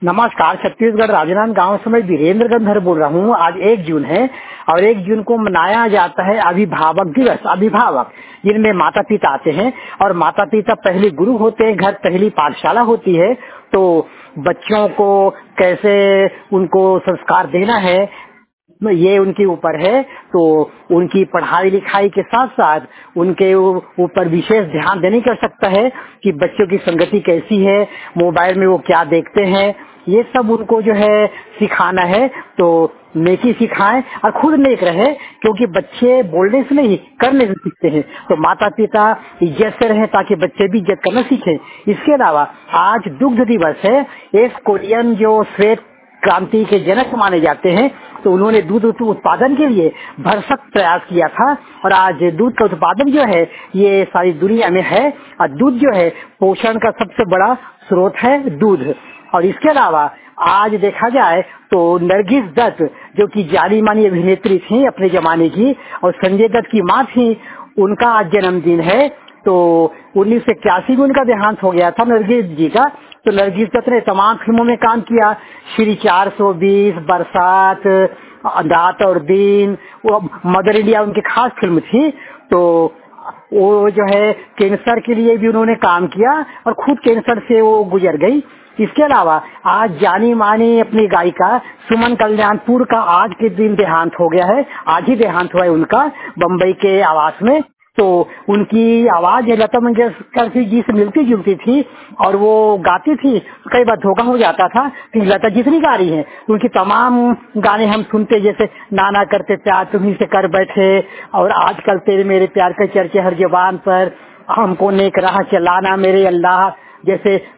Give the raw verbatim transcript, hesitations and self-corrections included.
नमस्कार। छत्तीसगढ़ राजनांद गांव से मैं वीरेंद्र गंधर बोल रहा हूँ। आज एक जून है और एक जून को मनाया जाता है अभिभावक दिवस। अभिभावक जिनमें माता पिता आते हैं और माता पिता पहले गुरु होते हैं, घर पहली पाठशाला होती है। तो बच्चों को कैसे उनको संस्कार देना है ये उनके ऊपर है। तो उनकी पढ़ाई लिखाई के साथ साथ उनके ऊपर विशेष ध्यान देने की आवश्यकता है कि बच्चों की संगति कैसी है, मोबाइल में वो क्या देखते हैं, ये सब उनको जो है सिखाना है। तो नेकी सिखाएं और खुद नेक रहे, क्योंकि बच्चे बोलने से नहीं करने से सीखते हैं। तो माता पिता इज्जत से रहें ताकि बच्चे भी इज्जत करना सीखें। इसके अलावा आज दुग्ध दिवस है। एक कोरियन जो श्वेत क्रांति के जनक माने जाते हैं, तो उन्होंने दूध उत्पादन के लिए भरसक प्रयास किया था और आज दूध का उत्पादन जो है ये सारी दुनिया में है। और दूध जो है पोषण का सबसे बड़ा स्रोत है दूध। और इसके अलावा आज देखा जाए तो नरगिस दत्त जो कि जानी मानी अभिनेत्री थी अपने जमाने की और संजय दत्त की माँ थी, उनका आज जन्मदिन है। तो उन्नीस सौ इक्यासी में उनका देहांत हो गया था नरगिस जी का। तो नरगिस दत्त ने तमाम फिल्मों में काम किया। श्री चार सौ बीस, बरसात, रात और दिन, वो मदर इंडिया उनकी खास फिल्म थी। तो वो जो है कैंसर के लिए भी उन्होंने काम किया और खुद कैंसर से वो गुजर गई। इसके अलावा आज जानी मानी अपनी गायिका सुमन कल्याणपुर का आज के दिन देहांत हो गया है। आज ही देहांत हुआ है उनका बम्बई के आवास में। तो उनकी आवाज लता मंगेशकर जी से मिलती जुलती थी और वो गाती थी। कई बार धोखा हो जाता था कि लता जितनी गा रही है उनकी तमाम गाने हम सुनते, जैसे नाना करते प्यार तुम्ही से कर बैठे और आजकल तेरे मेरे प्यार के चर्चे हर जबान पर, हमको नेक राह चलाना मेरे अल्लाह, जैसे